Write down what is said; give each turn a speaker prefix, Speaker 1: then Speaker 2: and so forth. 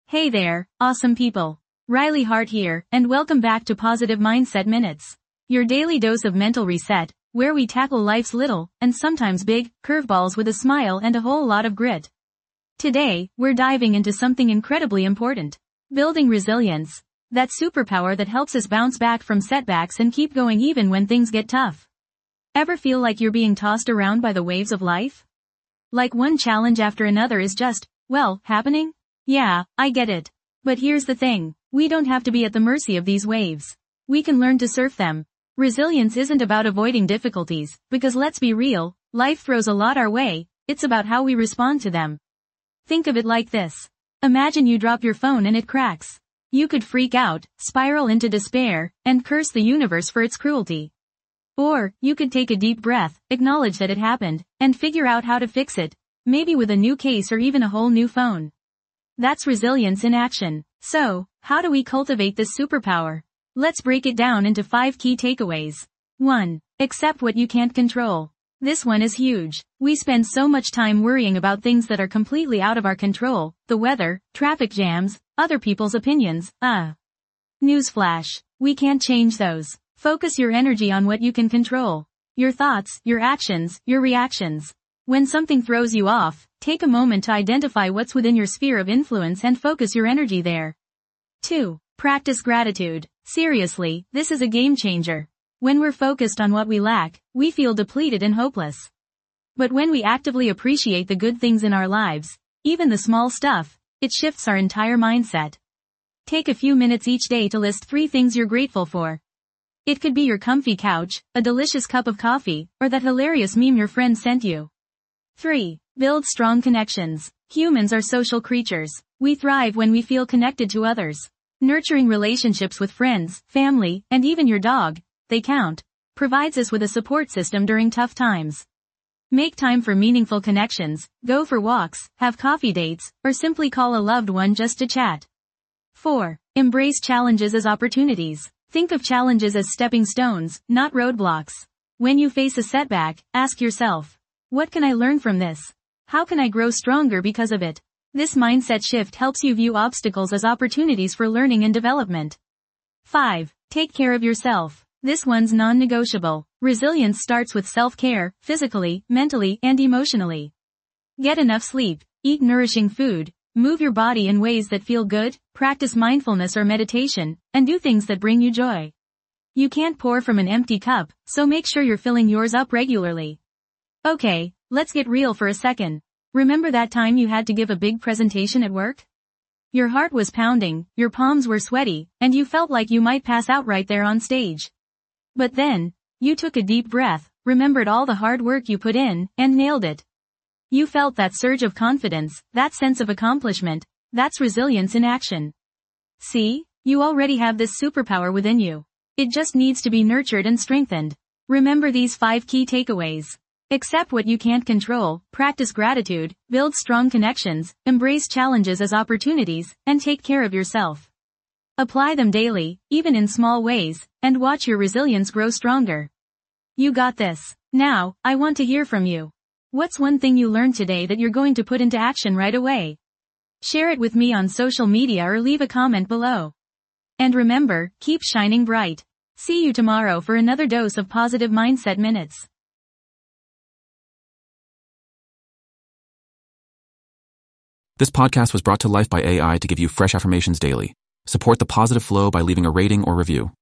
Speaker 1: Hey there, awesome people. Riley Hart here, and welcome back to Positive Mindset Minutes. Your daily dose of mental reset, where we tackle life's little, and sometimes big, curveballs with a smile and a whole lot of grit. Today, we're diving into something incredibly important. Building resilience. That superpower that helps us bounce back from setbacks and keep going even when things get tough. Ever feel like you're being tossed around by the waves of life? Like one challenge after another is just, happening? Yeah, I get it. But here's the thing. We don't have to be at the mercy of these waves. We can learn to surf them. Resilience isn't about avoiding difficulties, because let's be real, life throws a lot our way, it's about how we respond to them. Think of it like this. Imagine you drop your phone and it cracks. You could freak out, spiral into despair, and curse the universe for its cruelty. Or, you could take a deep breath, acknowledge that it happened, and figure out how to fix it, maybe with a new case or even a whole new phone. That's resilience in action. So, how do we cultivate this superpower? Let's break it down into 5 key takeaways. 1. Accept what you can't control. This one is huge. We spend so much time worrying about things that are completely out of our control, the weather, traffic jams, other people's opinions, Newsflash. We can't change those. Focus your energy on what you can control. Your thoughts, your actions, your reactions. When something throws you off, take a moment to identify what's within your sphere of influence and focus your energy there. 2. Practice gratitude. Seriously, this is a game changer. When we're focused on what we lack, we feel depleted and hopeless. But when we actively appreciate the good things in our lives, even the small stuff, it shifts our entire mindset. Take a few minutes each day to list 3 things you're grateful for. It could be your comfy couch, a delicious cup of coffee, or that hilarious meme your friend sent you. 3. Build strong connections. Humans are social creatures. We thrive when we feel connected to others. Nurturing relationships with friends, family, and even your dog, they count, provides us with a support system during tough times. Make time for meaningful connections, go for walks, have coffee dates, or simply call a loved one just to chat. 4. Embrace challenges as opportunities. Think of challenges as stepping stones, not roadblocks. When you face a setback, ask yourself, what can I learn from this? How can I grow stronger because of it? This mindset shift helps you view obstacles as opportunities for learning and development. 5. Take care of yourself. This one's non-negotiable. Resilience starts with self-care, physically, mentally, and emotionally. Get enough sleep, eat nourishing food, move your body in ways that feel good, practice mindfulness or meditation, and do things that bring you joy. You can't pour from an empty cup, so make sure you're filling yours up regularly. Okay, let's get real for a second. Remember that time you had to give a big presentation at work? Your heart was pounding, your palms were sweaty, and you felt like you might pass out right there on stage. But then, you took a deep breath, remembered all the hard work you put in, and nailed it. You felt that surge of confidence, that sense of accomplishment. That's resilience in action. See, you already have this superpower within you. It just needs to be nurtured and strengthened. Remember these 5 key takeaways. Accept what you can't control, practice gratitude, build strong connections, embrace challenges as opportunities, and take care of yourself. Apply them daily, even in small ways, and watch your resilience grow stronger. You got this. Now, I want to hear from you. What's one thing you learned today that you're going to put into action right away? Share it with me on social media or leave a comment below. And remember, keep shining bright. See you tomorrow for another dose of Positive Mindset Minutes.
Speaker 2: This podcast was brought to life by AI to give you fresh affirmations daily. Support the positive flow by leaving a rating or review.